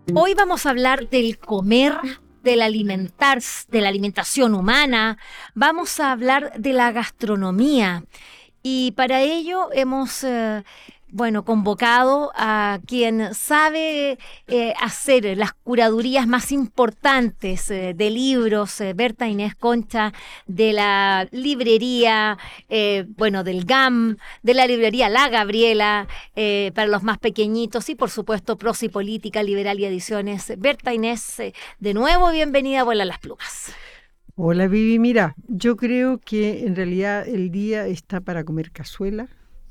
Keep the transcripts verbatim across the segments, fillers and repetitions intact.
Hoy vamos a hablar del comer, del alimentarse, de la alimentación humana. Vamos a hablar de la gastronomía. Y para ello hemos, eh, bueno, convocado a quien sabe eh, hacer las curadurías más importantes eh, de libros, eh, Berta Inés Concha, de la librería, eh, bueno, del G A M, de la librería La Gabriela, eh, para los más pequeñitos, y por supuesto Prosa y Política, Liberal y Ediciones. Berta Inés, eh, de nuevo, bienvenida a Vuela las Plumas. Hola Vivi, mira, yo creo que en realidad el día está para comer cazuela.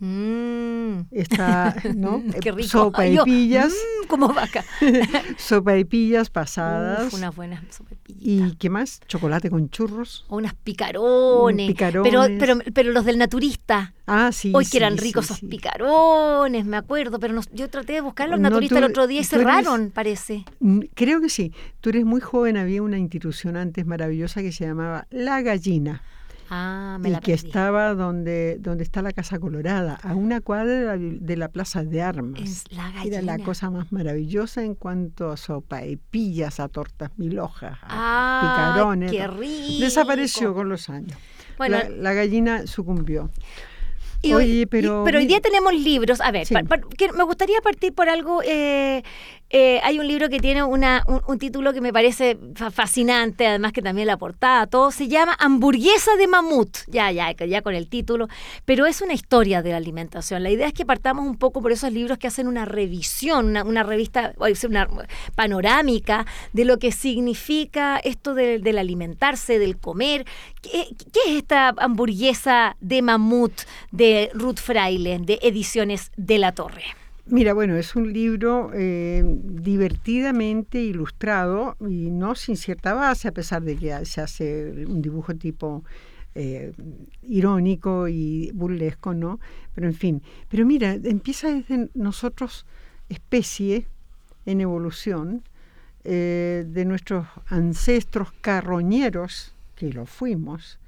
Mm. Está, ¿no? Qué rico. Sopa de Yo, pillas. Mm, como vaca. Sopa de pillas pasadas. Uf, unas buenas sopa de pillitas. ¿Y qué más? Chocolate con churros. O unas picarones. Picarones. Pero, pero, pero los del naturista. Ah, sí. Hoy sí, que eran sí, ricos sí. esos picarones, me acuerdo. Pero no, yo traté de buscar los No, naturistas tú- el otro día y tú eres- cerraron, parece. Mm, Creo que sí. Tú eres muy joven, había una institución antes maravillosa que se llamaba La Gallina. Ah, me Y la que perdí. estaba donde, donde está la Casa Colorada, a una cuadra de la, de la Plaza de Armas. Es la Era la gallina. cosa más maravillosa en cuanto a sopa de pillas, a tortas mil hojas, a Ah, picarones. qué todo. rico. Desapareció con los años. Bueno, la, la gallina sucumbió. Y hoy, Oye, pero y- pero hoy mira- día tenemos libros. A ver, Sí. pa- pa- que me gustaría partir por algo. eh, eh, hay un libro que tiene una, un, un título que me parece fa- fascinante, además que también la portada, todo se llama Hamburguesa de Mamut. Ya, ya, ya con el título. Pero es una historia de la alimentación. La idea es que partamos un poco por esos libros que hacen una revisión, una, una revista, o sea, una panorámica de lo que significa esto de- del alimentarse, del comer. ¿Qué, qué es esta hamburguesa de mamut de Ruth Fraile, de Ediciones de la Torre? Mira, bueno, es un libro eh, divertidamente ilustrado y no sin cierta base, a pesar de que se hace un dibujo tipo eh, irónico y burlesco, ¿no? Pero en fin, pero mira, empieza desde nosotros, especie en evolución, eh, de nuestros ancestros carroñeros, que lo fuimos,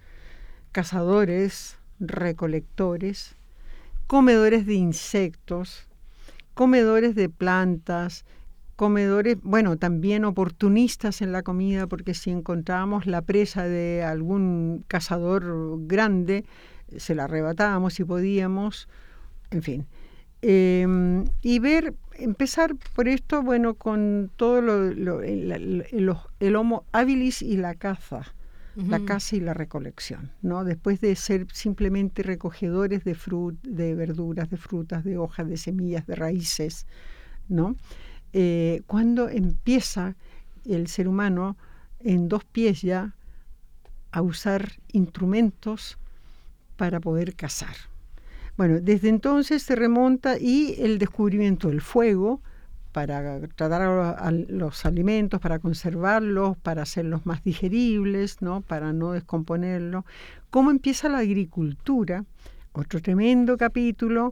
cazadores, recolectores, comedores de insectos, comedores de plantas, comedores, bueno, también oportunistas en la comida, porque si encontrábamos la presa de algún cazador grande, se la arrebatábamos si podíamos, en fin. Eh, y ver, empezar por esto, bueno, con todo lo, lo- el, el- el- el Homo habilis y la caza. La caza y la recolección, ¿no? Después de ser simplemente recogedores de frut, de verduras, de frutas, de hojas, de semillas, de raíces, ¿no? Eh, cuando empieza el ser humano en dos pies ya a usar instrumentos para poder cazar. Bueno, desde entonces se remonta y el descubrimiento del fuego para tratar a, a los alimentos, para conservarlos, para hacerlos más digeribles, ¿no? Para no descomponerlos. ¿Cómo empieza la agricultura? Otro tremendo capítulo.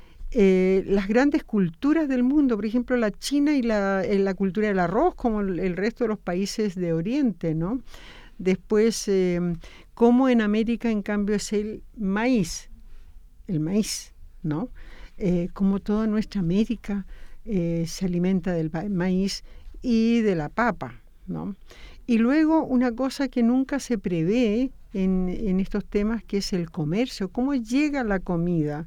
Eh, las grandes culturas del mundo, por ejemplo, la China y la, eh, la cultura del arroz, como el, el resto de los países de Oriente, ¿no? Después, eh, cómo en América, en cambio, es el maíz, el maíz, ¿no? Eh, como toda nuestra América eh, se alimenta del pa- maíz y de la papa, ¿no? Y luego una cosa que nunca se prevé en, en estos temas, que es el comercio, cómo llega la comida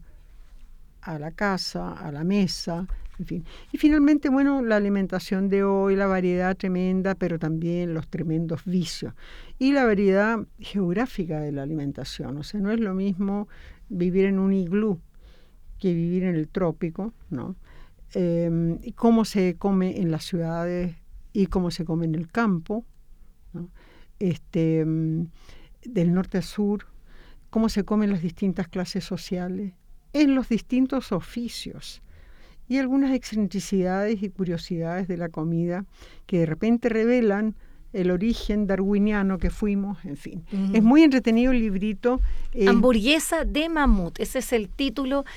a la casa, a la mesa, en fin. Y finalmente, bueno, la alimentación de hoy, la variedad tremenda, pero también los tremendos vicios. Y la variedad geográfica de la alimentación. O sea, no es lo mismo vivir en un iglú que vivir en el trópico, ¿no? Eh, y cómo se come en las ciudades y cómo se come en el campo, ¿no? Este, mm, del norte a sur, cómo se comen las distintas clases sociales, en los distintos oficios, y algunas excentricidades y curiosidades de la comida que de repente revelan el origen darwiniano que fuimos, en fin. Uh-huh. Es muy entretenido el librito. Eh, Hamburguesa de mamut, ese es el título.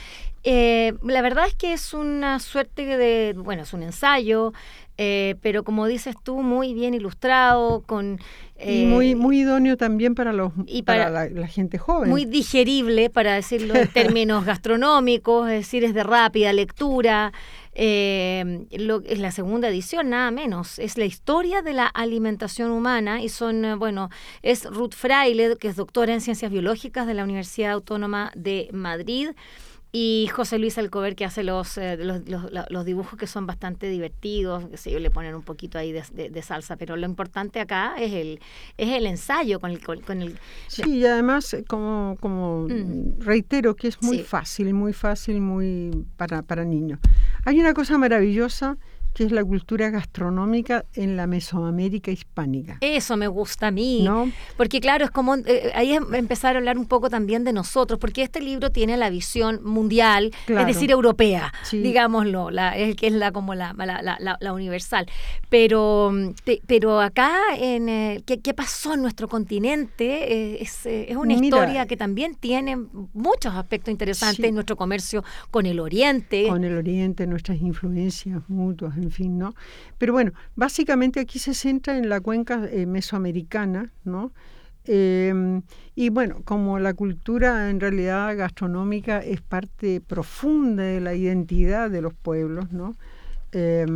Eh, la verdad es que es una suerte de, bueno, es un ensayo, eh, pero como dices tú, muy bien ilustrado, con... Y eh, muy, muy idóneo también para los y para, para- la, la gente joven. muy digerible, para decirlo en términos gastronómicos, es decir, es de rápida lectura. Eh, lo, es la segunda edición, nada menos. Es la historia de la alimentación humana y son, eh, bueno, es Ruth Fraile, que es doctora en Ciencias Biológicas de la Universidad Autónoma de Madrid, y José Luis Alcover, que hace los, eh, los, los, los dibujos que son bastante divertidos, que sé yo, le ponen un poquito ahí de, de, de salsa, pero lo importante acá es el, es el ensayo con el... Con, con el Sí, y además, eh, como, como Mm. reitero, que es muy Sí. fácil, muy fácil, muy para, para niños. Hay una cosa maravillosa que es la cultura gastronómica en la Mesoamérica hispánica, Eso me gusta a mí, ¿no? porque claro, es como eh, ahí es empezar a hablar un poco también de nosotros, porque este libro tiene la visión mundial, Claro. es decir, europea, Sí. digámoslo, la, es que es la como la, la, la, la- la universal. Pero, mm, pe- pero acá, en eh, ¿qué, qué pasó en nuestro continente? Eh, es, eh, es una Mira, historia que también tiene muchos aspectos interesantes sí. en nuestro comercio con el Oriente. Con el Oriente, nuestras influencias mutuas, en fin, ¿no? Pero bueno, básicamente aquí se centra en la cuenca eh, mesoamericana, ¿no? Eh, y bueno, como la cultura en realidad gastronómica es parte profunda de la identidad de los pueblos, ¿no? Eh,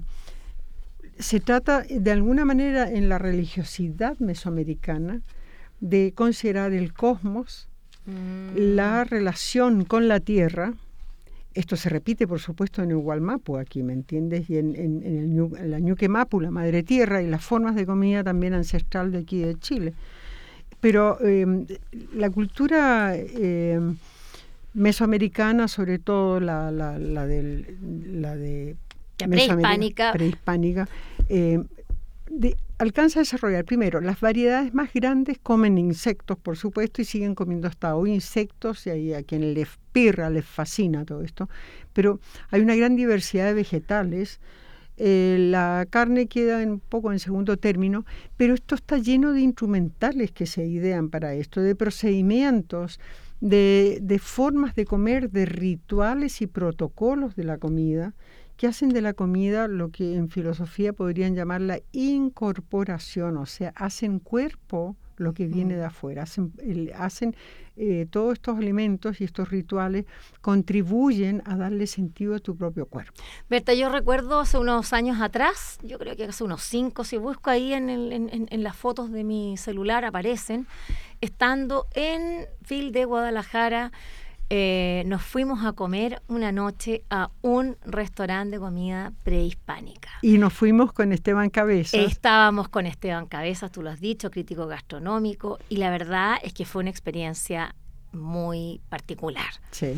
se trata de alguna manera en la religiosidad mesoamericana de considerar el cosmos, Mm. la relación con la tierra. Esto se repite, por supuesto, en Uwalmapu aquí, ¿me entiendes? Y en, en, en, el, Ñu- en la Ñuquemapu, la madre tierra, y las formas de comida también ancestral de aquí de Chile. Pero eh, la cultura eh, mesoamericana, sobre todo la, la, la, del, la de La Mesoamérica prehispánica. prehispánica, eh, de- alcanza a desarrollar, primero, las variedades más grandes comen insectos, por supuesto, y siguen comiendo hasta hoy insectos, y hay a quien les pirra, les fascina todo esto, pero hay una gran diversidad de vegetales. Eh, la carne queda un poco en segundo término, pero esto está lleno de instrumentales que se idean para esto, de procedimientos, de, de formas de comer, de rituales y protocolos de la comida, que hacen de la comida lo que en filosofía podrían llamar la incorporación, o sea, hacen cuerpo lo que viene Mm. de afuera, hacen, el- hacen eh, todos estos alimentos y estos rituales contribuyen a darle sentido a tu propio cuerpo. Berta, yo recuerdo hace unos años atrás, yo creo que hace unos cinco, si busco ahí en, el- en- en- en las fotos de mi celular aparecen, estando en Phil de Guadalajara, eh, nos fuimos a comer una noche a un restaurante de comida prehispánica. Y nos fuimos con Esteban Cabezas. Estábamos con Esteban Cabezas, tú lo has dicho, crítico gastronómico, y la verdad es que fue una experiencia muy particular. Sí.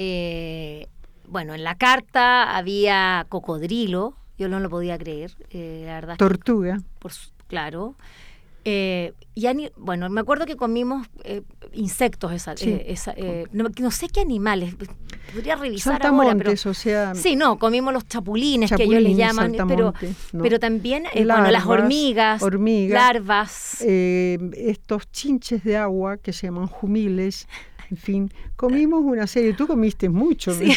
Eh, bueno, en la carta había cocodrilo, yo no lo podía creer, eh, la verdad. es que, Tortuga. por su- claro. Eh, y ani- bueno, me acuerdo que comimos eh, insectos, esa, Sí. eh, esa, eh, no, no sé qué animales, podría revisar ahora, pero Saltamontes, o sea, sí, no, comimos los chapulines, que ellos les chapulines, llaman, pero, saltamontes, ¿no? pero también eh, bueno, las Larvas, hormigas, hormigas, larvas. eh, estos chinches de agua que se llaman jumiles, en fin, comimos una serie, tú comiste mucho, Sí.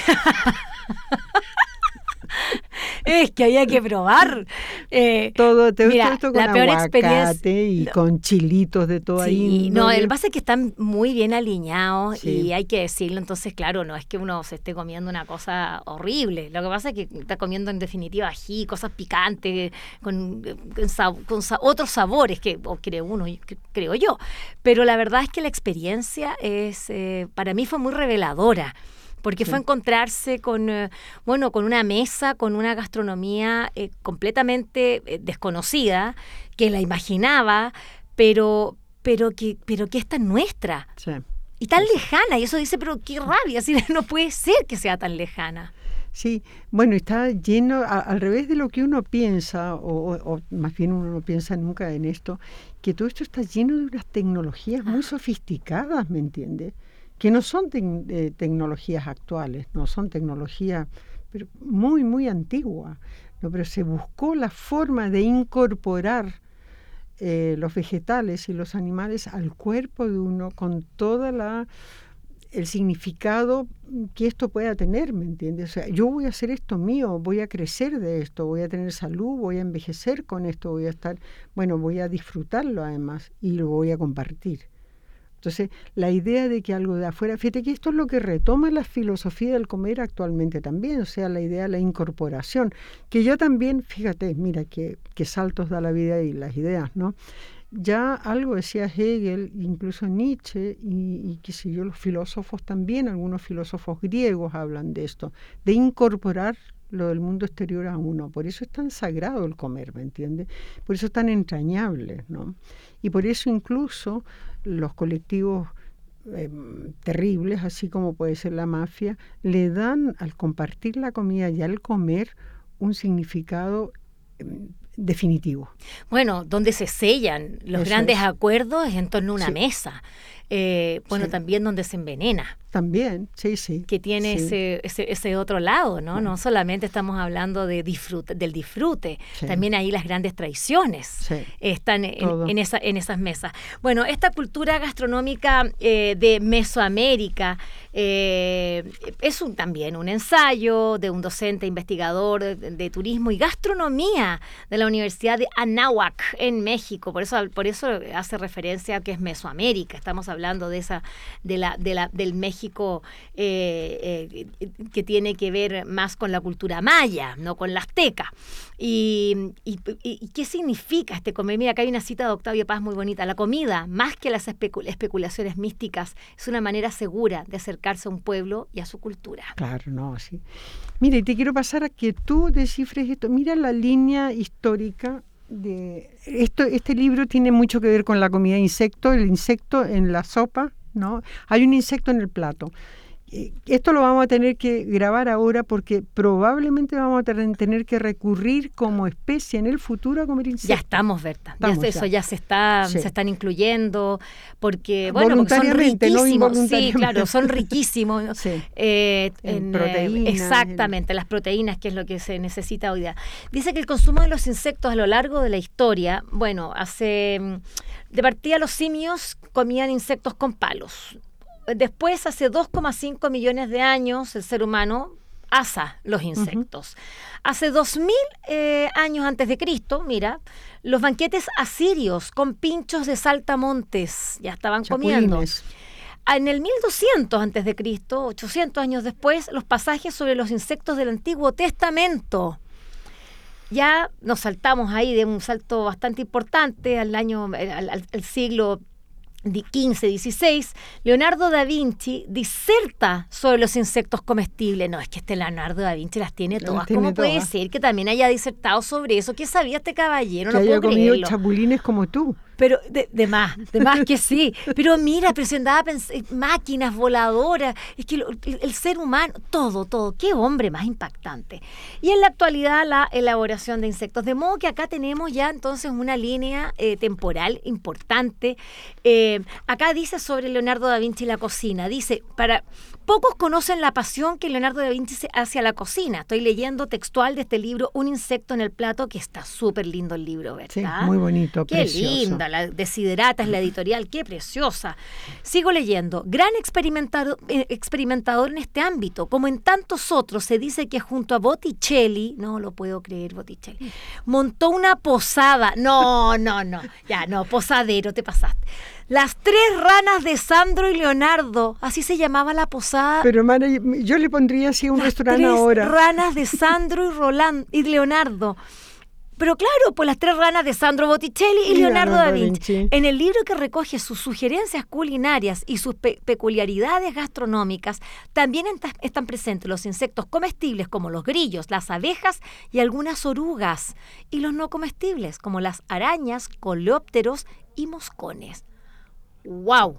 Es que había que probar. Eh, todo, te mira, todo esto con la peor aguacate experiencia- y no. con chilitos de toda Sí, no, índole. el pasa es que están muy bien alineados Sí. y hay que decirlo, entonces claro, no es que uno se esté comiendo una cosa horrible, lo que pasa es que está comiendo en definitiva ají, cosas picantes, con, con, sa- con sa- otros sabores que o cree uno, y cre- creo yo, pero la verdad es que la experiencia es, eh, para mí fue muy reveladora. Porque Sí. fue encontrarse con, eh, bueno, con una mesa, con una gastronomía eh, completamente eh, desconocida, que la imaginaba, pero, pero que, pero que esta es nuestra Sí. y tan lejana. Y eso dice, pero qué rabia, así no puede ser que sea tan lejana. Sí, bueno, está lleno, a- al revés de lo que uno piensa, o, o- o más bien uno no piensa nunca en esto, que todo esto está lleno de unas tecnologías muy sofisticadas, ¿me entiendes? Que no son tec- eh, tecnologías actuales, no son tecnologías pero muy, muy antiguas, ¿no? Pero se buscó la forma de incorporar eh, los vegetales y los animales al cuerpo de uno con toda la el significado que esto pueda tener, ¿me entiendes? O sea, yo voy a hacer esto mío, voy a crecer de esto, voy a tener salud, voy a envejecer con esto, voy a estar, bueno, voy a disfrutarlo además y lo voy a compartir. Entonces, la idea de que algo de afuera, fíjate que esto es lo que retoma la filosofía del comer actualmente también, o sea, la idea de la incorporación, que yo también, fíjate, mira, qué qué saltos da la vida y las ideas, ¿no? Ya algo decía Hegel, incluso Nietzsche, y, y qué sé yo, los filósofos también, algunos filósofos griegos hablan de esto, de incorporar lo del mundo exterior a uno. Por eso es tan sagrado el comer, ¿me entiendes? Por eso es tan entrañable, ¿no? Y por eso incluso los colectivos eh, terribles, así como puede ser la mafia, le dan al compartir la comida y al comer un significado eh, definitivo. Bueno, donde se sellan los Eso grandes es. acuerdos es en torno a una Sí. mesa. Eh, bueno, Sí. también donde se envenena, También, sí, sí. que tiene Sí. ese, ese, ese otro lado, ¿no? Bueno. No solamente estamos hablando de disfrute, del disfrute, Sí. también ahí las grandes traiciones Sí. están en, Todo. en, esa, en esas mesas. Bueno, esta cultura gastronómica eh, de Mesoamérica eh, es un, también un ensayo de un docente investigador de, de turismo y gastronomía de la Universidad de Anáhuac en México. Por eso, por eso hace referencia a que es Mesoamérica. Estamos hablando de esa, de la, de la, del México eh, eh, que tiene que ver más con la cultura maya, no con la azteca. Y, y, y ¿qué significa este comer? Mira, acá hay una cita de Octavio Paz muy bonita. La comida, más que las especu- especulaciones místicas, es una manera segura de acercarse a un pueblo y a su cultura. Claro, no, sí. Mira, y te quiero pasar a que tú descifres esto. Mira la línea histórica de esto. Este libro tiene mucho que ver con la comida de insecto, el insecto en la sopa, ¿no? Hay un insecto en el plato. Eh, Esto lo vamos a tener que grabar ahora porque probablemente vamos a tener tener que recurrir como especie en el futuro a comer insectos. Ya estamos, Berta. Estamos ya, eso ya. ya se está, Sí. se están incluyendo porque, bueno, porque son Voluntariamente, no riquísimos. Sí, involuntariamente. claro, son riquísimos. Sí. Eh, En en, proteínas, eh, exactamente, las proteínas, que es lo que se necesita hoy día. Dice que el consumo de los insectos a lo largo de la historia, bueno, hace de partida los simios comían insectos con palos. Después, hace dos coma cinco millones de años, el ser humano asa los insectos. Uh-huh. Hace dos mil eh, años antes de Cristo, mira, los banquetes asirios con pinchos de saltamontes ya estaban Chapulines. comiendo. En el mil doscientos antes de Cristo, ochocientos años después, los pasajes sobre los insectos del Antiguo Testamento. Ya nos saltamos ahí de un salto bastante importante al año, al, al, al siglo quince, dieciséis, Leonardo da Vinci diserta sobre los insectos comestibles. No, es que este Leonardo da Vinci las tiene todas. Las tiene ¿Cómo todas. puede ser que también haya disertado sobre eso? ¿Qué sabía este caballero? Que No haya puedo comido creerlo. chapulines como tú. Pero de, de más, de más que sí. Pero mira, pero se andaba pens- máquinas voladoras. Es que lo, el, el ser humano, todo, todo. Qué hombre más impactante. Y en la actualidad, la elaboración de insectos. De modo que acá tenemos ya entonces una línea eh, temporal importante. Eh, acá dice sobre Leonardo da Vinci la cocina. Dice, para pocos conocen la pasión que Leonardo da Vinci hacia la cocina. Estoy leyendo textual de este libro, Un insecto en el plato, que está súper lindo el libro, ¿verdad? Sí, muy bonito, Qué precioso. linda, la Desiderata es la editorial, qué preciosa. Sigo leyendo. Gran experimentado, eh, experimentador en este ámbito, como en tantos otros, se dice que junto a Botticelli, no lo puedo creer, Botticelli, montó una posada. No, no, no, ya, no, posadero, te pasaste. Las tres ranas de Sandro y Leonardo, así se llamaba la posada. Pero, hermana, yo le pondría así a un Las restaurante tres ahora. ranas de Sandro y, Roland, y Leonardo. Pero claro, pues las tres ranas de Sandro Botticelli y Leonardo da Vinci. En el libro que recoge sus sugerencias culinarias y sus pe- peculiaridades gastronómicas, también ent- están presentes los insectos comestibles como los grillos, las abejas y algunas orugas, y los no comestibles como las arañas, coleópteros y moscones. ¡Wow!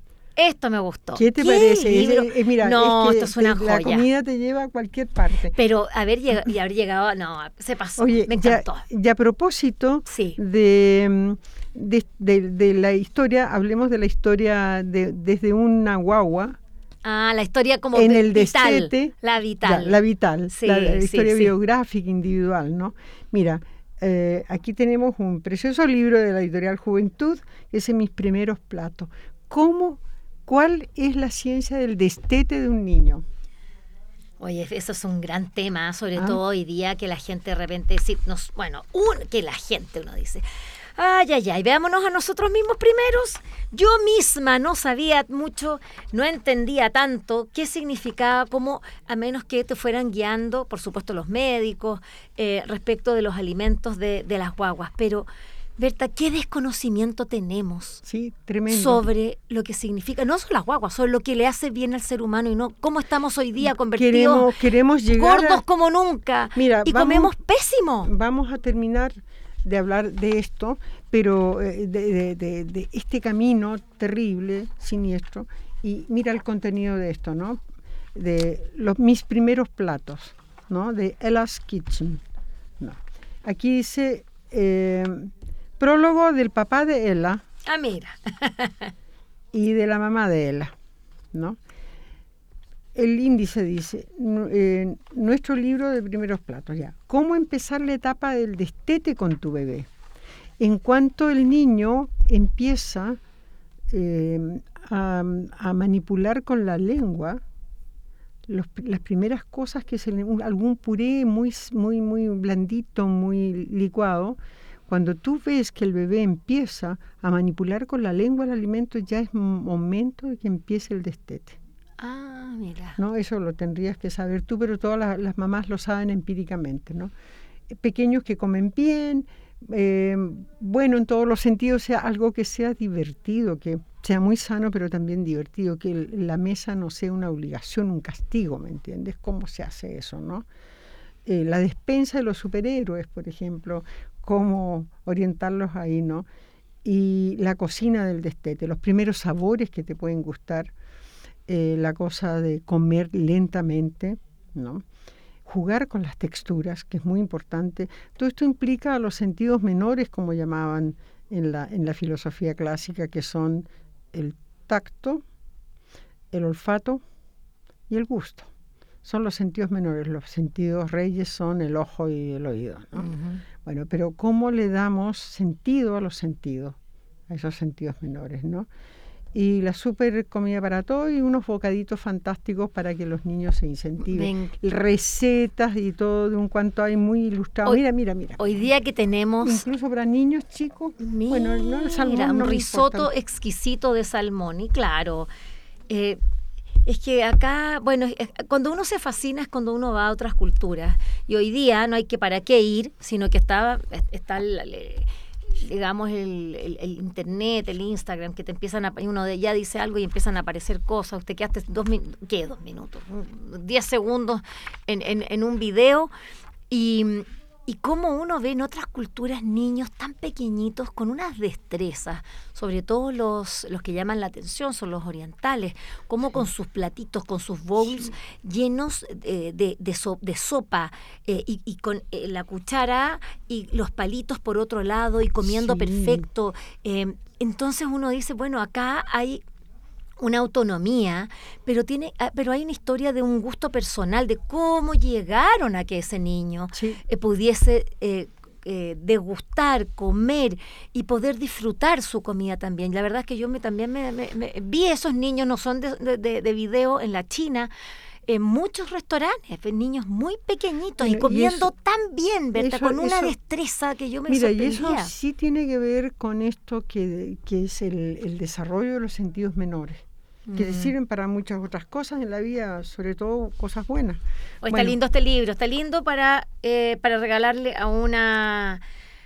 Esto me gustó. ¿Qué te parece? Libro? Es, es, mira, no, es que esto es una te, joya. La comida te lleva a cualquier parte. Pero haber llegado, y haber llegado, no, se pasó. Oye, me encantó. Ya, ya a propósito Sí. de, de, de, de la historia, hablemos de la historia de, desde una guagua. Ah, la historia como en de, el vital, destete, la vital. Ya, la vital, Sí, la, la sí, historia sí. biográfica individual, ¿no? Mira, eh, aquí tenemos un precioso libro de la editorial Juventud, ese es Mis primeros platos. ¿Cómo ¿Cuál es la ciencia del destete de un niño? Oye, eso es un gran tema, sobre ¿Ah? todo hoy día, que la gente de repente, sí, nos, bueno, un, que la gente uno dice, ay, ay, ay, veámonos a nosotros mismos primeros. Yo misma no sabía mucho, no entendía tanto qué significaba, como a menos que te fueran guiando, por supuesto los médicos, eh, respecto de los alimentos de, de las guaguas. Pero, Berta, ¿qué desconocimiento tenemos Sí, tremendo. sobre lo que significa, no solo las guaguas, sobre lo que le hace bien al ser humano y no cómo estamos hoy día convertidos Queremos, queremos llegar gordos a... como nunca? Mira, y vamos- comemos pésimo. Vamos a terminar de hablar de esto, pero eh, de, de- de- de este camino terrible, siniestro, y mira el contenido de esto, ¿no? De los, mis primeros platos, ¿no? De Ella's Kitchen. ¿No? Aquí dice, eh, prólogo del papá de Ella Ah, mira. y de la mamá de Ella, ¿no? El índice dice, nu- eh, nuestro libro de primeros platos, ya. ¿Cómo empezar la etapa del destete con tu bebé? En cuanto el niño empieza eh, a, a manipular con la lengua, los- las primeras cosas que se le, un- algún puré muy, s- muy, muy blandito, muy licuado, cuando tú ves que el bebé empieza a manipular con la lengua el alimento, ya es momento de que empiece el destete. Ah, mira. ¿No? Eso lo tendrías que saber tú, pero todas las, las mamás lo saben empíricamente, ¿no? Pequeños que comen bien, eh, bueno en todos los sentidos, sea algo que sea divertido, que sea muy sano, pero también divertido, que el- la mesa no sea una obligación, un castigo, ¿me entiendes? ¿Cómo se hace eso, no? Eh, la despensa de los superhéroes, por ejemplo, cómo orientarlos ahí, ¿no? Y la cocina del destete, los primeros sabores que te pueden gustar, eh, la cosa de comer lentamente, ¿no? Jugar con las texturas, que es muy importante. Todo esto implica a los sentidos menores, como llamaban en la, en la filosofía clásica, que son el tacto, el olfato y el gusto. Son los sentidos menores. Los sentidos reyes son el ojo y el oído, ¿no? Ujú. Bueno, pero ¿cómo le damos sentido a los sentidos, a esos sentidos menores, ¿no? Y la super comida para todo y unos bocaditos fantásticos para que los niños se incentiven. Ven. Recetas y todo de un cuanto hay muy ilustrado. Hoy- Mira, mira, mira. Hoy día que tenemos, Incluso para niños chicos. mira, Bueno, no, el salmón un no me risotto importa. exquisito de salmón. Y claro, eh, es que acá, bueno, es- cuando uno se fascina es cuando uno va a otras culturas. Y hoy día no hay que para qué ir, sino que está, está el, el- digamos, el, el- el internet, el Instagram, que te empiezan a, uno de- ya dice algo y empiezan a aparecer cosas. Usted quedaste dos minutos, ¿qué? Dos minutos, un- diez segundos en, en, en un video. Y, y cómo uno ve en otras culturas niños tan pequeñitos con unas destrezas, sobre todo los, los que llaman la atención, son los orientales, como con sus platitos, con sus bowls llenos eh, de, de, so- de sopa eh, y, y con eh, la cuchara y los palitos por otro lado y comiendo Sí. perfecto. Eh, entonces uno dice, bueno, acá hay una autonomía, pero tiene, ah, pero hay una historia de un gusto personal, de cómo llegaron a que ese niño Sí. eh, pudiese eh, eh, degustar, comer y poder disfrutar su comida también. La verdad es que yo me, también me, me- me- vi esos niños, no son de, de- de- de video, en la China, en muchos restaurantes, ven niños muy pequeñitos y Mira, y comiendo eso- tan bien, Berta, eso- con una eso- destreza que yo me Mira, y sorprendía. eso sí tiene que ver con esto que, que es el, el desarrollo de los sentidos menores, que Mm. sirven para muchas otras cosas en la vida, sobre todo cosas buenas. Oh, está Bueno, lindo este libro, está lindo para, eh, para regalarle a una,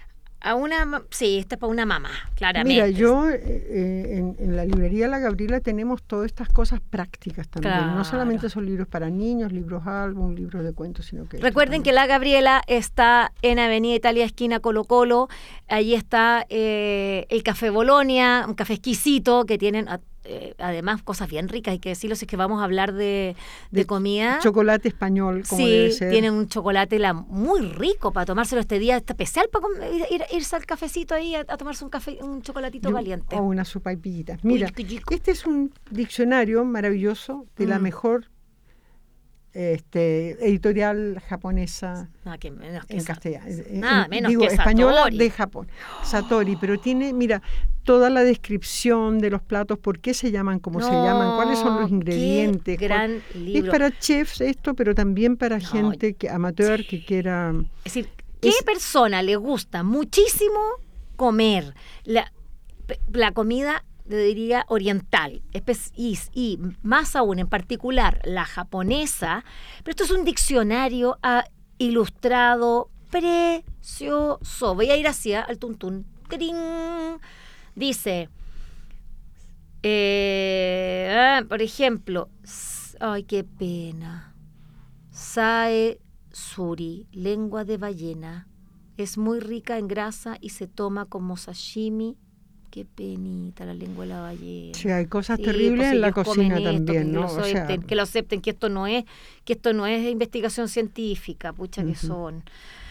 a una, ma- sí, este es para una mamá, claramente. Mira, yo eh, eh, en, en la librería La Gabriela tenemos todas estas cosas prácticas también. Claro. No solamente son libros para niños, libros álbum, libros de cuentos, sino que... esto Recuerden que también. La Gabriela está en Avenida Italia, esquina Colo Colo. Allí está eh, el Café Bolonia, un café exquisito que tienen a- eh, además cosas bien ricas, hay que decirlo, si es que vamos a hablar de, de De comida. Chocolate español, como Sí, debe ser. tienen un chocolate la, muy rico para tomárselo este día, está especial para com- ir, ir- irse al cafecito ahí a, a tomarse un café, un chocolatito Y un- caliente. O una sopa y pillita. Mira, qué rico. este es un diccionario maravilloso de la Mm. mejor este, editorial japonesa Nada que menos que en esa- castellano. eh, Nada en- menos digo, que española Satori. de Japón. Satori, pero tiene, mira, toda la descripción de los platos, por qué se llaman como no, se llaman, cuáles son los ingredientes. Qué gran cuál, libro. Es para chefs esto, pero también para no, gente que, amateur sí. que quiera... Es decir, ¿qué es, persona le gusta muchísimo comer la, la comida, yo diría, oriental, y, y más aún en particular la japonesa? Pero esto es un diccionario uh, ilustrado precioso. Voy a ir hacia el tuntún. ¡Tring! Dice, eh, ah, por ejemplo, ay, qué pena. Sae suri, lengua de ballena. Es muy rica en grasa y se toma como sashimi. Qué penita la lengua de la ballena. Sí, hay cosas sí, terribles pues, en la cocina esto, también, que ¿no? Lo acepten, o sea... que lo acepten, que esto no es, que esto no es investigación científica, pucha uh-huh. que son.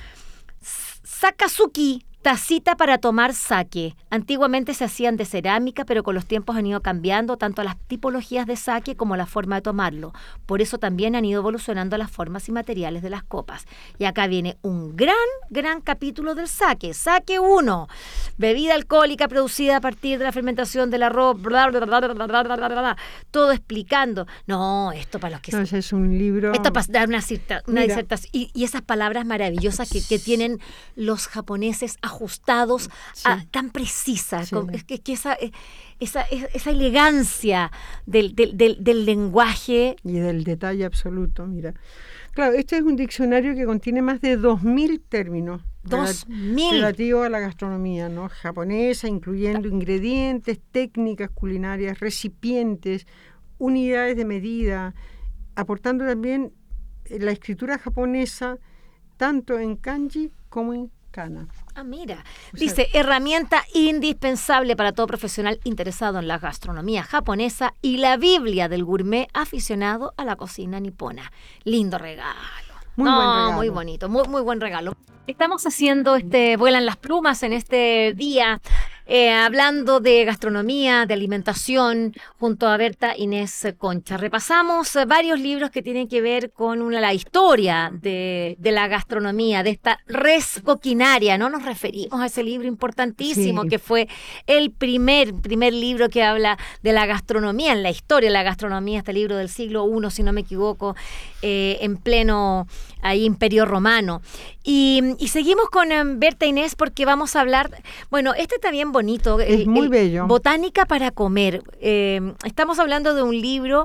Sakazuki, tacita para tomar sake. Antiguamente se hacían de cerámica, pero con los tiempos han ido cambiando tanto las tipologías de sake como la forma de tomarlo. Por eso también han ido evolucionando las formas y materiales de las copas. Y acá viene un gran, gran capítulo del sake. Sake uno, bebida alcohólica producida a partir de la fermentación del arroz, bla, bla, bla, bla, bla, bla, bla, bla, todo explicando. No, esto para los que... No, ese es un libro... Esto para dar una, una disertación. Y, y esas palabras maravillosas que, que tienen los japoneses ajustados, sí. a, tan precisas, sí. es que, que esa, esa, esa elegancia del, del, del, del lenguaje. Y del detalle absoluto, mira. Claro, este es un diccionario que contiene más de dos mil términos dos mil relativos a la gastronomía, ¿no? Japonesa, incluyendo ingredientes, técnicas culinarias, recipientes, unidades de medida, aportando también la escritura japonesa tanto en kanji como en kana. Ah, mira. Dice, herramienta indispensable para todo profesional interesado en la gastronomía japonesa y la Biblia del gourmet aficionado a la cocina nipona. Lindo regalo. Muy no, buen regalo. Muy bonito, muy, muy buen regalo. Estamos haciendo este Vuelan las Plumas en este día, eh, hablando de gastronomía, de alimentación, junto a Berta Inés Concha. Repasamos varios libros que tienen que ver con una, la historia de, de la gastronomía, de esta res coquinaria. No nos referimos a ese libro importantísimo, sí. que fue el primer, primer libro que habla de la gastronomía, en la historia de la gastronomía, este libro del siglo primero, si no me equivoco, eh, en pleno ahí, Imperio Romano. Y, y seguimos con um, Berta Inés porque vamos a hablar, bueno, este está bien bonito. Es el, muy el, bello. Botánica para comer. Eh, estamos hablando de un libro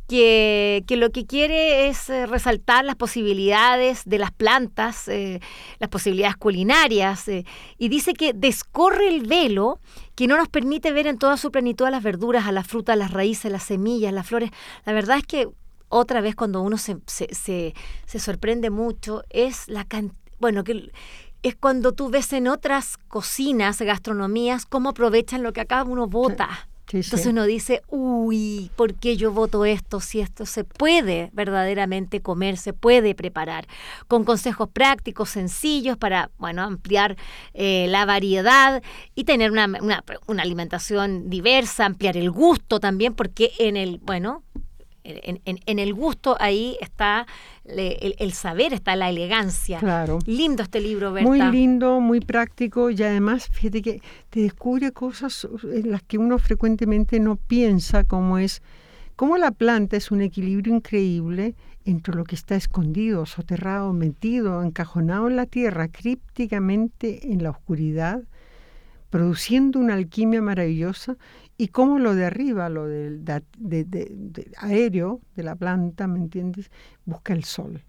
que, que lo que quiere es eh, resaltar las posibilidades de las plantas, eh, las posibilidades culinarias, eh, y dice que descorre el velo que no nos permite ver en toda su plenitud a las verduras, a las frutas, a las raíces, las semillas, las flores. La verdad es que otra vez cuando uno se, se, se, se sorprende mucho es la cantidad, bueno, que es cuando tú ves en otras cocinas, gastronomías, cómo aprovechan lo que acá uno vota. Sí, sí. Entonces uno dice, uy, ¿por qué yo voto esto? Si esto se puede verdaderamente comer, se puede preparar, con consejos prácticos, sencillos, para, bueno, ampliar eh, la variedad y tener una, una, una alimentación diversa, ampliar el gusto también, porque en el, bueno... En, en, en el gusto ahí está el, el saber, está la elegancia. Claro. Lindo este libro, Berta. Muy lindo, muy práctico y además, fíjate que te descubre cosas en las que uno frecuentemente no piensa, como es, cómo la planta es un equilibrio increíble entre lo que está escondido, soterrado, metido, encajonado en la tierra, crípticamente en la oscuridad, produciendo una alquimia maravillosa, y cómo lo de arriba, lo del de, de, de, de aéreo de la planta, ¿me entiendes?, busca el sol.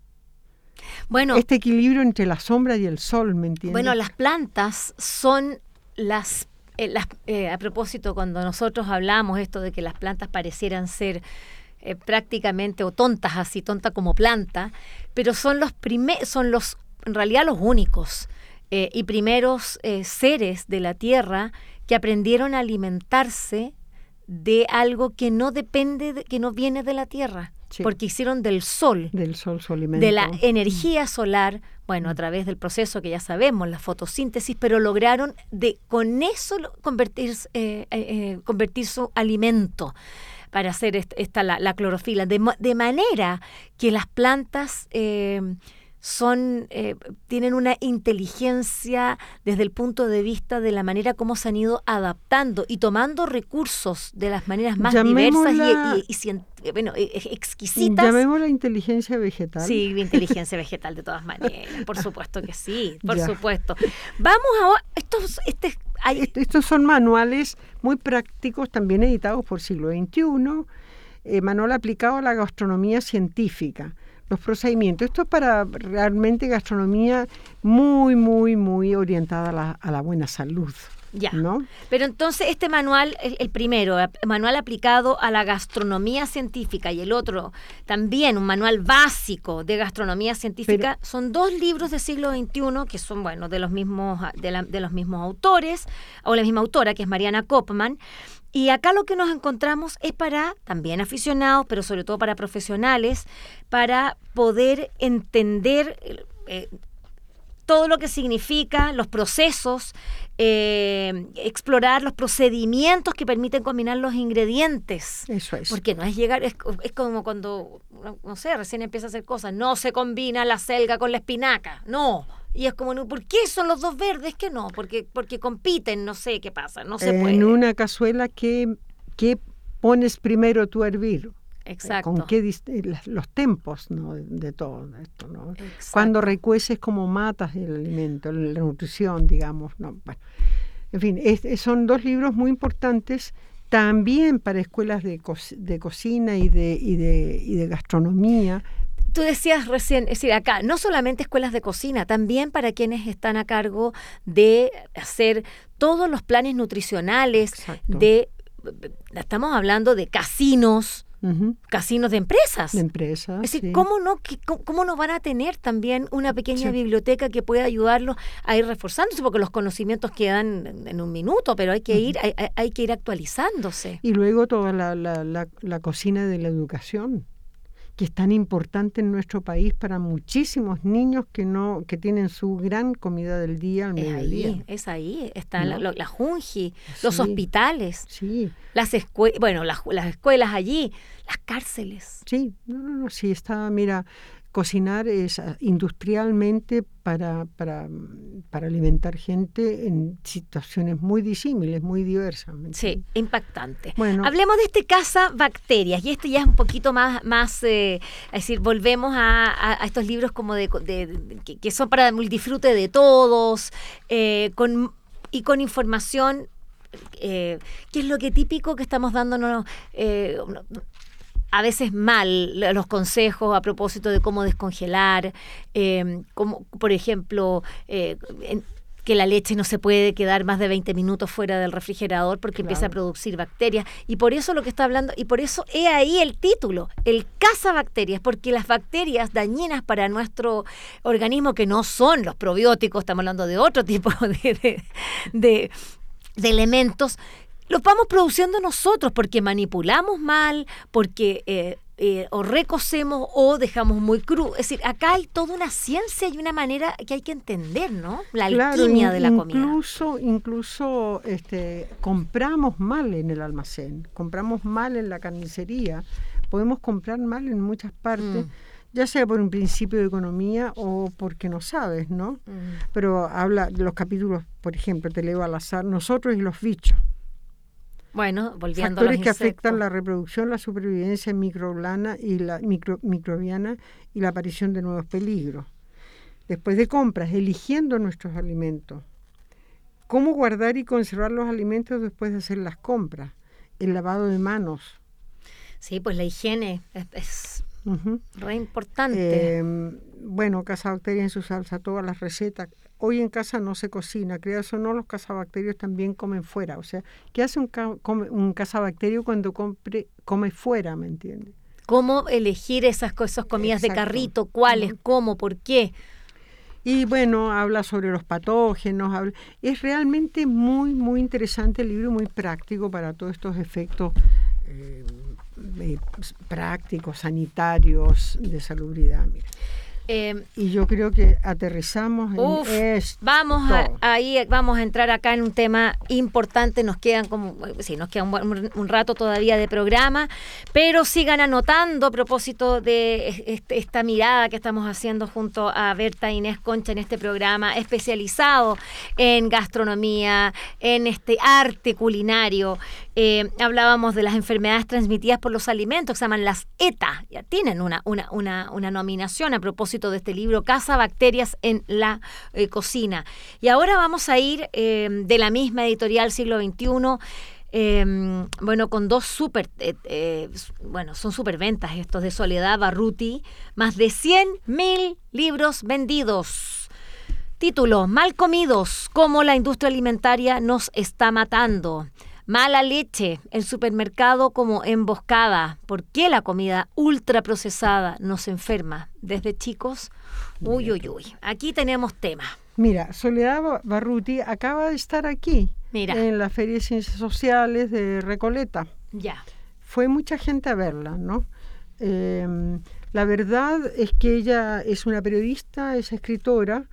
Bueno, este equilibrio entre la sombra y el sol, ¿me entiendes? Bueno, las plantas son las, eh, las eh, a propósito, cuando nosotros hablamos esto de que las plantas parecieran ser eh, prácticamente o tontas, así tonta como planta, pero son los primeros, son los, en realidad los únicos eh, y primeros eh, seres de la tierra que aprendieron a alimentarse de algo que no depende, de, que no viene de la tierra, sí. porque hicieron del sol, del sol su alimento, de la energía solar, bueno, a través del proceso que ya sabemos, la fotosíntesis, pero lograron de con eso convertir, eh, eh, convertir su alimento para hacer esta, esta la, la clorofila, de, de manera que las plantas eh, son eh, tienen una inteligencia desde el punto de vista de la manera como se han ido adaptando y tomando recursos de las maneras más Llamémosla, diversas y, y, y cient, bueno, exquisitas. Llamémosla inteligencia vegetal. Sí, inteligencia vegetal de todas maneras, por supuesto que sí, por ya. supuesto. Vamos a estos, este, hay... estos son manuales muy prácticos, también editados por Siglo veintiuno, eh, manual aplicado a la gastronomía científica. Los procedimientos. Esto es para realmente gastronomía muy, muy, muy orientada a la, a la buena salud. Ya. ¿No? Pero entonces este manual, el, el primero, manual aplicado a la gastronomía científica, y el otro también un manual básico de gastronomía científica, Pero, son dos libros del siglo veintiuno que son, bueno, de los mismos, de, la, de los mismos autores, o la misma autora, que es Mariana Kopman. Y acá lo que nos encontramos es para también aficionados, pero sobre todo para profesionales, para poder entender eh, todo lo que significa, los procesos, eh, explorar los procedimientos que permiten combinar los ingredientes. Eso es. Porque no es llegar, es, es como cuando, no sé, recién empieza a hacer cosas, no se combina la selga con la espinaca, no. Y es como, ¿por qué son los dos verdes? Que no, porque porque compiten, no sé qué pasa, no se en puede. En una cazuela, ¿qué, qué pones primero tú a hervir? Exacto. Con qué los tempos, ¿no? de, de todo esto, ¿no? Cuando recueces, cómo matas el alimento, la nutrición, digamos, ¿no? Bueno, en fin, es, son dos libros muy importantes también para escuelas de, co de cocina y de, y, de, y de gastronomía. Tú decías recién, es decir, acá, no solamente escuelas de cocina, también para quienes están a cargo de hacer todos los planes nutricionales. Exacto. de Estamos hablando de casinos, uh-huh. casinos de empresas. De empresas, Es decir, sí. ¿cómo no, que, cómo no van a tener también una pequeña sí. biblioteca que pueda ayudarlos a ir reforzándose? Porque los conocimientos quedan en, en un minuto, pero hay que ir, uh-huh. hay, hay que ir actualizándose. Y luego toda la, la, la, la cocina de la educación, que es tan importante en nuestro país para muchísimos niños que no que tienen su gran comida del día al mediodía. Es ahí, es ahí, están ¿no? la, la Junji, sí, los hospitales, sí. las escuelas, bueno, las, las escuelas allí, las cárceles. Sí, no, no, no, sí está, mira, cocinar es industrialmente para, para, para alimentar gente en situaciones muy disímiles, muy diversas. Sí, impactante. Bueno, hablemos de este cazabacterias, y este ya es un poquito más, más eh, es decir, volvemos a, a, a estos libros como de, de, de que, que son para el disfrute de todos, eh, con, y con información, eh, que es lo que típico que estamos dándonos... Eh, a veces mal los consejos a propósito de cómo descongelar, eh, como, por ejemplo, eh, en, que la leche no se puede quedar más de veinte minutos fuera del refrigerador porque claro. empieza a producir bacterias. Y por eso lo que está hablando, y por eso he ahí el título, el cazabacterias, porque las bacterias dañinas para nuestro organismo, que no son los probióticos, estamos hablando de otro tipo de, de, de, de elementos, los vamos produciendo nosotros porque manipulamos mal, porque eh, eh, o recocemos o dejamos muy crudo. Es decir, acá hay toda una ciencia y una manera que hay que entender, ¿no? La claro, alquimia in, de la comida. Incluso, incluso este, compramos mal en el almacén, compramos mal en la carnicería, podemos comprar mal en muchas partes. Mm. Ya sea por un principio de economía o porque no sabes, ¿no? Mm. Pero habla de los capítulos, por ejemplo, te leo al azar, nosotros y los bichos. Bueno, volviendo factores a los que insectos. afectan la reproducción, la supervivencia microbiana y la micro, microbiana y la aparición de nuevos peligros. Después de compras, eligiendo nuestros alimentos. Cómo guardar y conservar los alimentos después de hacer las compras. El lavado de manos. Sí, pues la higiene es, es uh-huh. re importante. Eh, bueno, cazabacterias en su salsa, todas las recetas. Hoy en casa no se cocina, creas o no, los cazabacterios también comen fuera. O sea, ¿qué hace un, ca come, un cazabacterio cuando compre, come fuera, me entiendes? ¿Cómo elegir esas, esas comidas Exacto. de carrito? ¿Cuáles? Uh-huh. ¿Cómo? ¿Por qué? Y bueno, habla sobre los patógenos. Habla, es realmente muy, muy interesante el libro, muy práctico para todos estos efectos eh, eh, prácticos, sanitarios, de salubridad. Mira. Eh, y yo creo que aterrizamos uf, en esto. Vamos a, ahí vamos a entrar acá en un tema importante. Nos quedan como, sí, nos queda un, un rato todavía de programa, pero sigan anotando a propósito de este, esta mirada que estamos haciendo junto a Berta Inés Concha en este programa especializado en gastronomía, en este arte culinario. Eh, hablábamos de las enfermedades transmitidas por los alimentos, que se llaman las E T A. Ya tienen una, una, una, una nominación a propósito de este libro, Caza Bacterias en la eh, Cocina. Y ahora vamos a ir eh, de la misma editorial Siglo veintiuno, eh, bueno, con dos súper, eh, eh, bueno, son superventas estos de Soledad Barruti, más de cien mil libros vendidos. Título: Mal comidos, cómo la industria alimentaria nos está matando. Mala leche, el supermercado como emboscada. ¿Por qué la comida ultraprocesada nos enferma? Desde chicos, uy, uy, uy. Aquí tenemos tema. Mira, Soledad Barruti acaba de estar aquí, Mira. en la Feria de Ciencias Sociales de Recoleta. Ya. Fue mucha gente a verla, ¿no? Eh, la verdad es que ella es una periodista, es escritora,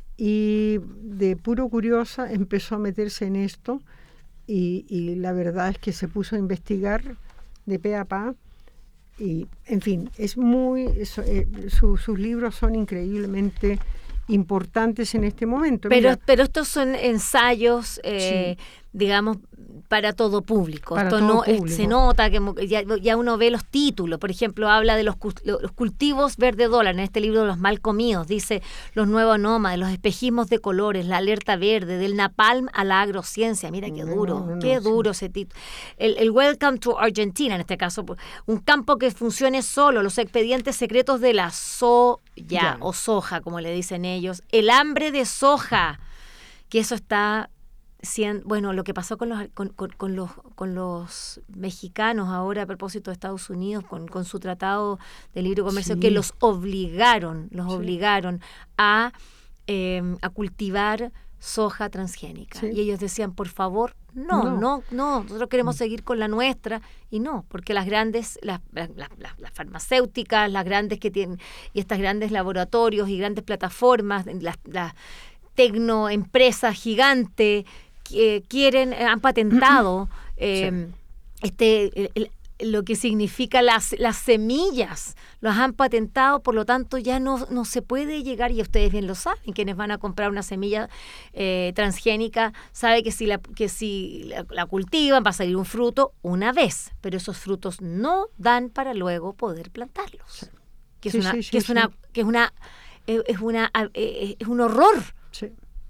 y de puro curiosa empezó a meterse en esto. Y, y la verdad es que se puso a investigar de pe a pa y, en fin, es muy eso, eh, su, sus libros son increíblemente importantes en este momento. Pero, Mira, pero estos son ensayos, eh, sí. digamos, para todo público. Para Esto todo no público. Es, se nota que ya, ya uno ve los títulos. Por ejemplo, habla de los, los cultivos verde dólar en este libro de los mal comidos. Dice los nuevos nómades, los espejismos de colores, la alerta verde, del napalm a la agrociencia. Mira qué duro, no, no, no, qué duro sí. ese título. El, el Welcome to Argentina, en este caso, un campo que funcione solo, los expedientes secretos de la soya ya. o soja, como le dicen ellos, el hambre de soja, que eso está... Bueno, lo que pasó con los, con, con, con, los, con los mexicanos ahora a propósito de Estados Unidos, con, con su tratado de libre comercio, sí. que los obligaron, los sí. obligaron a, eh, a cultivar soja transgénica. Sí. Y ellos decían, por favor, no, no, no, no, nosotros queremos seguir con la nuestra. Y no, porque las grandes, las, las, las, las farmacéuticas, las grandes que tienen, y estas grandes laboratorios y grandes plataformas, las, las tecnoempresas gigantes, que quieren, han patentado eh, sí. este el, el, lo que significa las, las semillas, los han patentado, por lo tanto ya no, no se puede llegar, y ustedes bien lo saben, quienes van a comprar una semilla eh, transgénica, sabe que si, la, que si la, la cultivan va a salir un fruto una vez, pero esos frutos no dan para luego poder plantarlos. Sí. Que es sí, una, sí, sí, que es sí. una, que es una, es una, es un horror. Sí.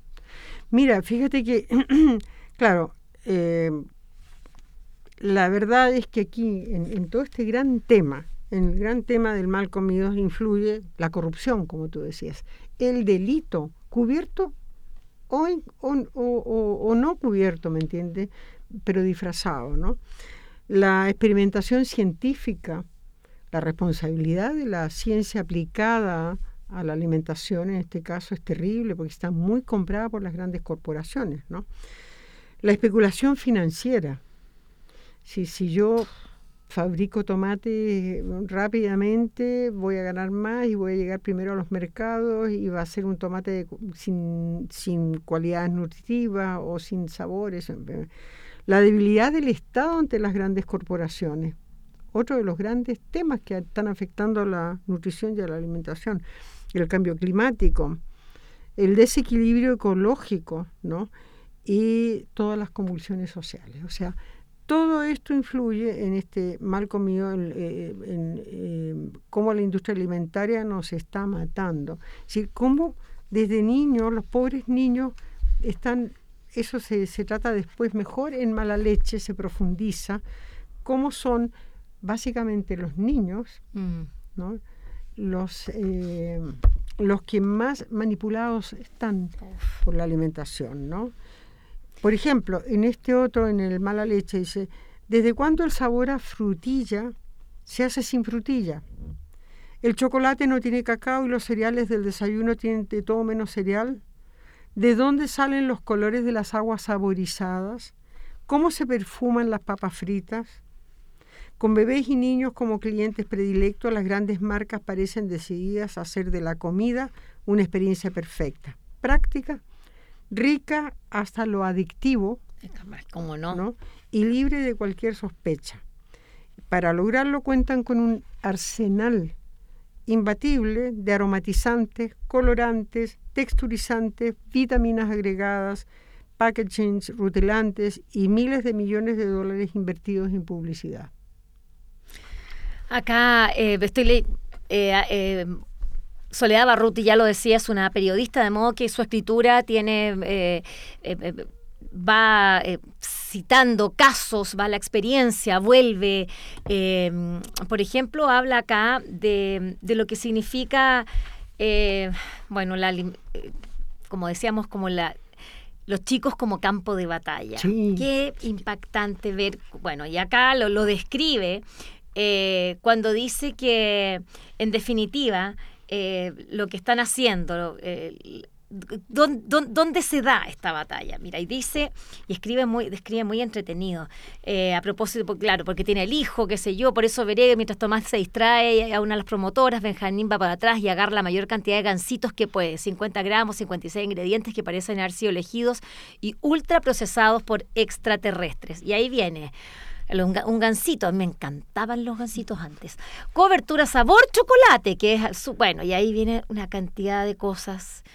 Mira, fíjate que, claro, eh, la verdad es que aquí, en, en todo este gran tema, en el gran tema del mal comido, influye la corrupción, como tú decías, el delito cubierto o, o, o, o no cubierto, ¿me entiendes? Pero disfrazado, ¿no? La experimentación científica, la responsabilidad de la ciencia aplicada a la alimentación en este caso es terrible porque está muy comprada por las grandes corporaciones, ¿no? La especulación financiera. Si, si yo fabrico tomate rápidamente, voy a ganar más y voy a llegar primero a los mercados y va a ser un tomate de, sin, sin cualidades nutritivas o sin sabores. La debilidad del Estado ante las grandes corporaciones. Otro de los grandes temas que están afectando a la nutrición y a la alimentación. El cambio climático, el desequilibrio ecológico, ¿no? Y todas las convulsiones sociales. O sea, todo esto influye en este mal comido, en, en, en, en cómo la industria alimentaria nos está matando. Es decir, cómo desde niños, los pobres niños están, eso se, se trata después mejor en Mala Leche, se profundiza, cómo son básicamente los niños, mm. ¿no? los eh, los que más manipulados están por la alimentación, ¿no? Por ejemplo, en este otro, en el Mala Leche, dice, ¿desde cuándo el sabor a frutilla se hace sin frutilla? El chocolate no tiene cacao y los cereales del desayuno tienen de todo menos cereal. ¿De dónde salen los colores de las aguas saborizadas? ¿Cómo se perfuman las papas fritas? Con bebés y niños como clientes predilectos, las grandes marcas parecen decididas a hacer de la comida una experiencia perfecta, práctica, rica hasta lo adictivo, ¿cómo no? ¿no? Y libre de cualquier sospecha. Para lograrlo cuentan con un arsenal imbatible de aromatizantes, colorantes, texturizantes, vitaminas agregadas, packagings, rutilantes y miles de millones de dólares invertidos en publicidad. Acá eh, estoy leyendo... Eh, eh, Soledad Barruti, ya lo decía, es una periodista, de modo que su escritura tiene eh, eh, va eh, citando casos, va a la experiencia, vuelve. Eh, por ejemplo, habla acá de, de lo que significa, eh, bueno, la, como decíamos, como la... los chicos como campo de batalla. Sí. Qué impactante ver, bueno, y acá lo, lo describe eh, cuando dice que, en definitiva, eh, lo que están haciendo, eh, ¿dónde, ¿dónde se da esta batalla? Mira, y dice, y escribe muy, describe muy entretenido, eh, a propósito, claro, porque tiene el hijo, qué sé yo, por eso veré, mientras Tomás se distrae, a una de las promotoras, Benjamín va para atrás y agarra la mayor cantidad de gansitos que puede, cincuenta gramos, cincuenta y seis ingredientes que parecen haber sido elegidos y ultraprocesados por extraterrestres. Y ahí viene un gansito, me encantaban los gansitos antes. Cobertura sabor chocolate, que es, su, bueno, y ahí viene una cantidad de cosas.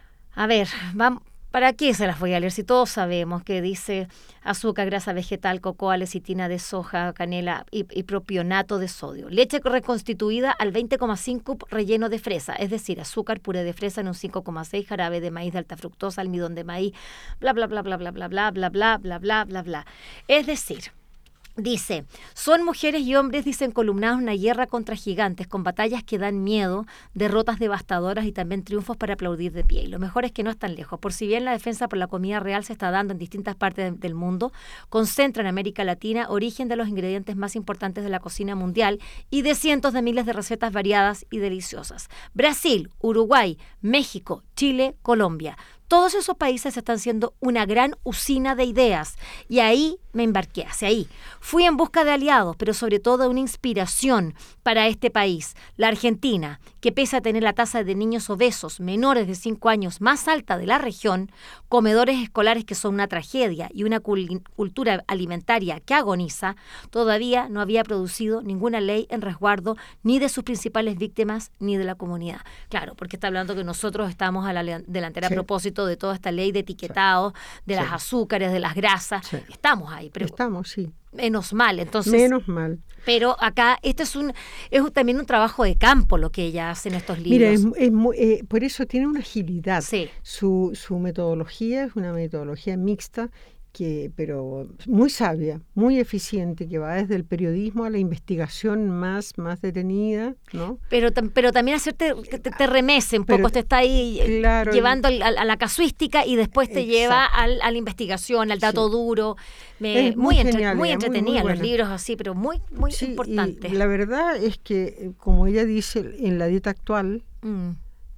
A ver, vamos, ¿para qué se las voy a leer? Si todos sabemos que dice azúcar, grasa vegetal, cocoa, lecitina de soja, canela y, y propionato de sodio. Leche reconstituida al veinte coma cinco relleno de fresa, es decir, azúcar, puré de fresa en un cinco coma seis, jarabe de maíz de alta fructosa, almidón de maíz, bla, bla, bla, bla, bla, bla, bla, bla, bla, bla, bla, bla, bla. Es decir, dice, son mujeres y hombres, dicen, columnados en una guerra contra gigantes, con batallas que dan miedo, derrotas devastadoras y también triunfos para aplaudir de pie. Y lo mejor es que no están lejos. Por si bien la defensa por la comida real se está dando en distintas partes de, del mundo, concentra en América Latina origen de los ingredientes más importantes de la cocina mundial y de cientos de miles de recetas variadas y deliciosas. Brasil, Uruguay, México, Chile, Colombia. Todos esos países están siendo una gran usina de ideas y ahí me embarqué, hacia ahí. Fui en busca de aliados, pero sobre todo de una inspiración para este país, la Argentina, que pese a tener la tasa de niños obesos menores de cinco años más alta de la región, comedores escolares que son una tragedia y una cul- cultura alimentaria que agoniza, todavía no había producido ninguna ley en resguardo ni de sus principales víctimas ni de la comunidad. Claro, porque está hablando que nosotros estamos a la delantera, sí, a propósito de toda esta ley de etiquetado, sí, de las sí. azúcares, de las grasas. Sí. Estamos ahí. Pero estamos, sí. Menos mal, entonces. Menos mal. Pero acá, este es un es también un trabajo de campo lo que ella hace en estos libros. Mira, es, es muy, eh, por eso tiene una agilidad. Sí. Su, su metodología es una metodología mixta, que, pero muy sabia, muy eficiente, que va desde el periodismo a la investigación más, más detenida, ¿no? Pero, pero también hacerte, te, te remece un pero, poco, te está ahí claro, llevando a, a la casuística y después te exacto. lleva al, a la investigación, al dato sí. duro. Me, muy, muy, entre, muy entretenida los libros así, pero muy, muy sí, importante. La verdad es que, como ella dice, en la dieta actual, mm.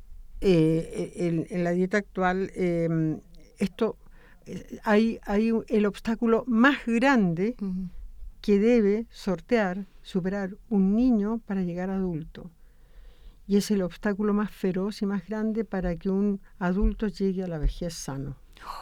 eh, en, en la dieta actual, eh, esto... Hay, hay el obstáculo más grande uh-huh. que debe sortear, superar un niño para llegar a adulto. Y es el obstáculo más feroz y más grande para que un adulto llegue a la vejez sano.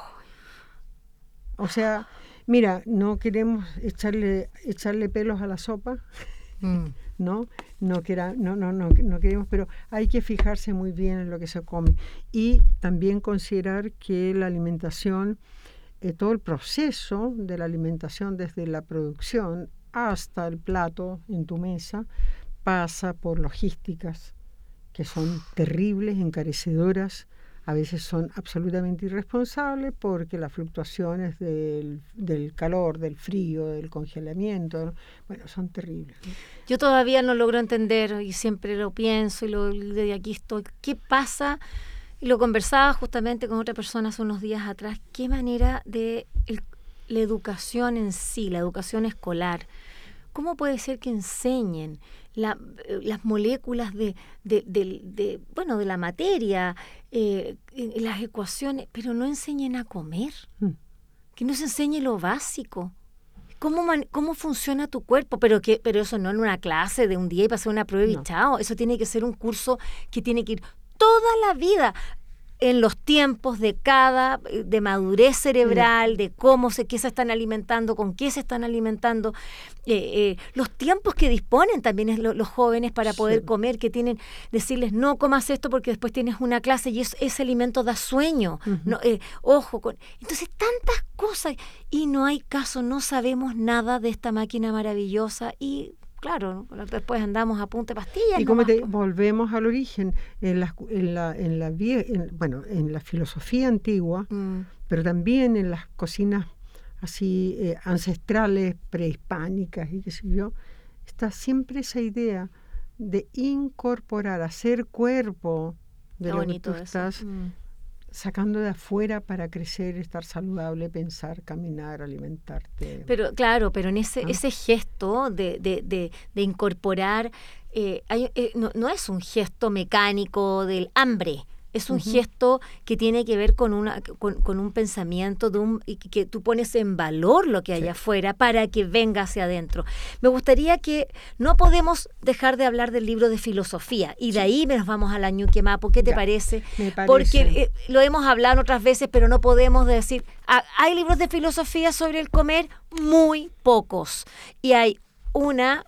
O sea, mira, no queremos echarle, echarle pelos a la sopa, mm. ¿no? No, quiera, no, no, no, no queremos, pero hay que fijarse muy bien en lo que se come. Y también considerar que la alimentación, eh, todo el proceso de la alimentación desde la producción hasta el plato en tu mesa, pasa por logísticas que son terribles, encarecedoras, a veces son absolutamente irresponsables porque las fluctuaciones del, del calor, del frío, del congelamiento, bueno, son terribles, ¿no? Yo todavía no logro entender, y siempre lo pienso, y lo, desde aquí estoy, ¿qué pasa? Y lo conversaba justamente con otra persona hace unos días atrás, ¿qué manera de el, la educación en sí, la educación escolar? ¿Cómo puede ser que enseñen la, las moléculas de, de, de, de, bueno, de la materia, eh, las ecuaciones, pero no enseñen a comer? Mm. Que no se enseñe lo básico. cómo, man, cómo funciona tu cuerpo, pero que pero eso no en una clase de un día y pasar una prueba No. y chao. Eso tiene que ser un curso que tiene que ir toda la vida, en los tiempos de cada, de madurez cerebral, de cómo se, qué se están alimentando, con qué se están alimentando, eh, eh, los tiempos que disponen también es lo, los jóvenes para poder Sí. comer, que tienen, decirles no comas esto porque después tienes una clase y es, ese alimento da sueño, Ujú. no, eh, ojo, con, entonces tantas cosas y no hay caso, no sabemos nada de esta máquina maravillosa y claro, después andamos a punta de pastillas. Y como nomás, te, pues. volvemos al origen, en la, en la, en la, vie- en- bueno, en la filosofía antigua, Mm. pero también en las cocinas así eh, ancestrales, prehispánicas y qué sé yo, está siempre esa idea de incorporar, hacer cuerpo de Qué lo que bonito tú eso. estás Mm. sacando de afuera para crecer, estar saludable, pensar, caminar, alimentarte. Pero claro, pero en ese, ¿Ah? ese gesto de, de, de, de incorporar, eh, hay- eh, no, no es un gesto mecánico del hambre, es un Ujú. gesto que tiene que ver con, una, con, con un pensamiento de un, y que, que tú pones en valor lo que hay Sí. afuera para que venga hacia adentro. Me gustaría que no podemos dejar de hablar del libro de filosofía y de ahí nos vamos a la Ñuque Mapu. ¿Qué te Ya, parece? me parece. Porque eh, lo hemos hablado otras veces, pero no podemos decir, ah, hay libros de filosofía sobre el comer, muy pocos. Y hay una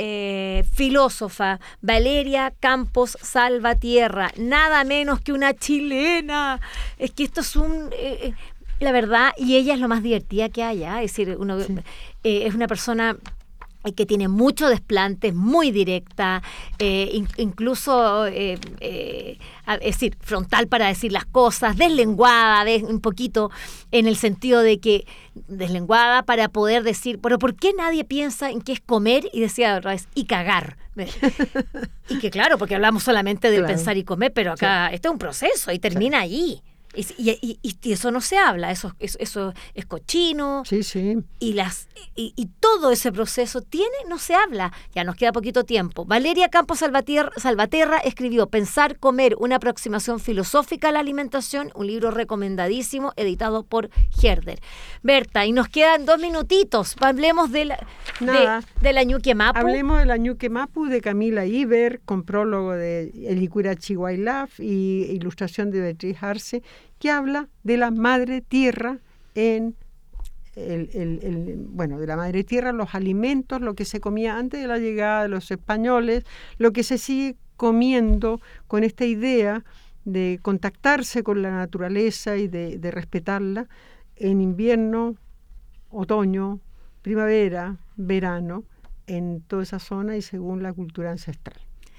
eh, filósofa, Valeria Campos Salvatierra, nada menos que una chilena. Es que esto es un... eh, eh, la verdad, y ella es lo más divertida que hay, ¿ah? Es decir, uno, Sí. eh, es una persona que tiene mucho desplante, es muy directa, eh, in- incluso, eh, eh, a- es decir, frontal para decir las cosas, deslenguada, de- un poquito en el sentido de que deslenguada para poder decir, pero ¿por qué nadie piensa en qué es comer? Y decía otra vez, y cagar. Y que claro, porque hablamos solamente de Claro. pensar y comer, pero acá este es un proceso y termina ahí. Y, y- y- y eso no se habla, eso, eso, eso es cochino, Sí, sí. y las y, y todo ese proceso tiene, no se habla, ya nos queda poquito tiempo. Valeria Campos Salvatierra, Salvaterra escribió Pensar, comer, una aproximación filosófica a la alimentación, un libro recomendadísimo, editado por Herder. Berta, y nos quedan dos minutitos, hablemos de la, Nada. de, de la Ñuque Mapu. Hablemos de la Ñuque Mapu de Camila Iber, con prólogo de Elikura Chihuailaf y ilustración de Beatriz Arce, que habla de la madre tierra en el, el- el- bueno, de la madre tierra, los alimentos, lo que se comía antes de la llegada de los españoles, lo que se sigue comiendo con esta idea de contactarse con la naturaleza y de, de respetarla en invierno, otoño, primavera, verano, en toda esa zona y según la cultura ancestral.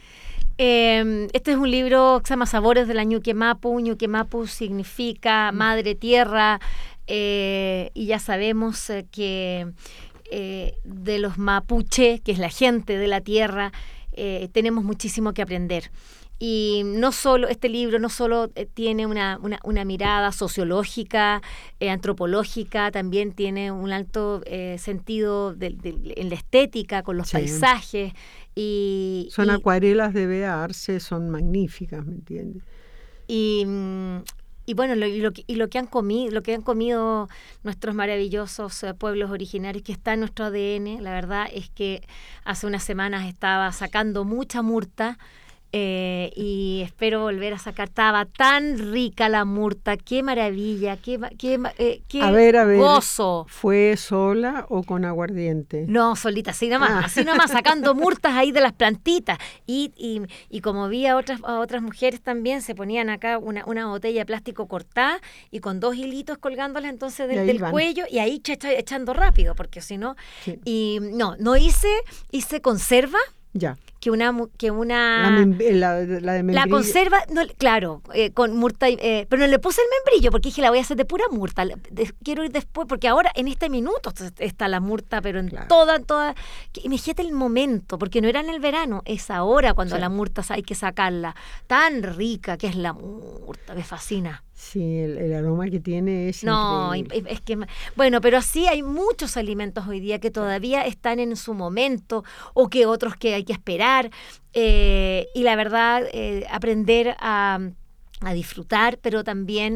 Eh, este es un libro que se llama Sabores de la Ñuque Mapu. Ñuque Mapu significa madre tierra, eh, y ya sabemos eh, que eh, de los mapuche, que es la gente de la tierra, eh, tenemos muchísimo que aprender. Y no solo, este libro no solo eh, tiene una, una, una mirada sociológica, eh, antropológica, también tiene un alto eh, sentido de, de, en la estética, con los Sí. paisajes. Y, Son y, acuarelas de Bea Arce, son magníficas, ¿me entiendes? y, mm, y bueno, lo, y, lo, que- y lo que han comido, lo que han comido nuestros maravillosos eh, pueblos originarios, que está en nuestro A D N, la verdad es que hace unas semanas estaba sacando mucha murta. Eh, y espero volver a sacar. Estaba tan rica la murta, qué maravilla, qué, ma- qué, ma- eh, qué A ver, a ver. gozo. ¿Fue sola o con aguardiente? No, solita, así nomás, Ah. así nomás, sacando murtas ahí de las plantitas. Y, y, y como vi a otras, a otras mujeres también, se ponían acá una, una botella de plástico cortada y con dos hilitos colgándolas entonces Y del, ahí del van. cuello y ahí echa- echando rápido, porque si no... Sí. Y no, no hice, hice conserva, Ya. que una... mu- Que una La, mem- la, la de la membrillo. conserva, no, claro, eh, con murta, y- eh, pero no le puse el membrillo porque dije la voy a hacer de pura murta. Le- de- quiero ir después porque ahora en este minuto est- está la murta, pero en Claro. toda, toda. que- Imagínate el momento, porque no era en el verano, es ahora cuando Sí. la murta hay que sacarla. Tan rica que es la murta, me fascina. Sí, el, el aroma que tiene es No, increíble. es que, bueno, pero así hay muchos alimentos hoy día que todavía están en su momento o que otros que hay que esperar. eh, y la verdad, eh, aprender a, a disfrutar, pero también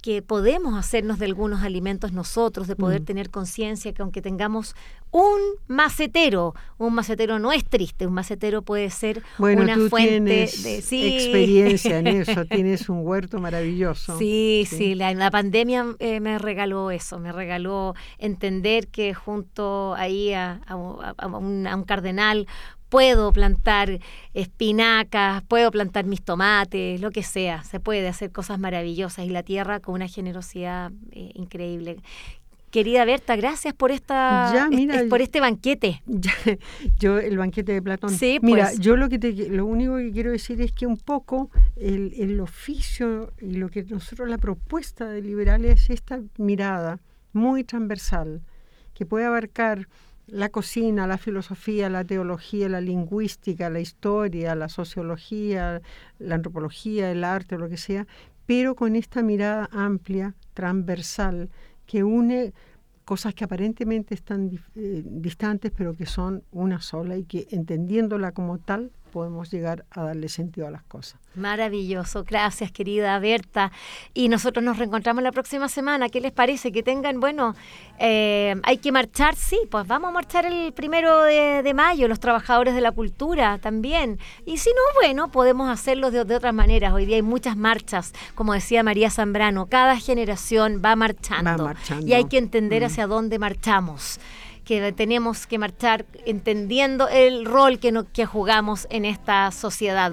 que podemos hacernos de algunos alimentos nosotros, de poder mm. tener conciencia que aunque tengamos un macetero, un macetero no es triste, un macetero puede ser bueno, una tú fuente tienes de sí. experiencia en eso, tienes un huerto maravilloso. Sí, sí, sí la, la pandemia eh, me regaló eso, me regaló entender que junto ahí a, a, a, un, a un cardenal puedo plantar espinacas, puedo plantar mis tomates, lo que sea. Se puede hacer cosas maravillosas y la tierra con una generosidad eh, increíble. Querida Berta, gracias por esta ya, mira, es, por este banquete. Ya, yo el banquete de Platón. Sí, mira, pues. yo lo que te, lo único que quiero decir es que un poco el, el oficio y lo que nosotros la propuesta de liberales es esta mirada muy transversal que puede abarcar la cocina, la filosofía, la teología, la lingüística, la historia, la sociología, la antropología, el arte, lo que sea, pero con esta mirada amplia, transversal, que une cosas que aparentemente están eh, distantes, pero que son una sola y que entendiéndola como tal podemos llegar a darle sentido a las cosas. Maravilloso, gracias querida Berta. Y nosotros nos reencontramos la próxima semana. ¿Qué les parece? Que tengan, bueno, eh, hay que marchar, sí, pues vamos a marchar el primero de, de mayo, los trabajadores de la cultura también. Y si no, bueno, podemos hacerlo de, de otras maneras. Hoy día hay muchas marchas, como decía María Zambrano, cada generación va marchando. Va marchando. Y hay que entender Mm. hacia dónde marchamos, que tenemos que marchar entendiendo el rol que, no, que jugamos en esta sociedad.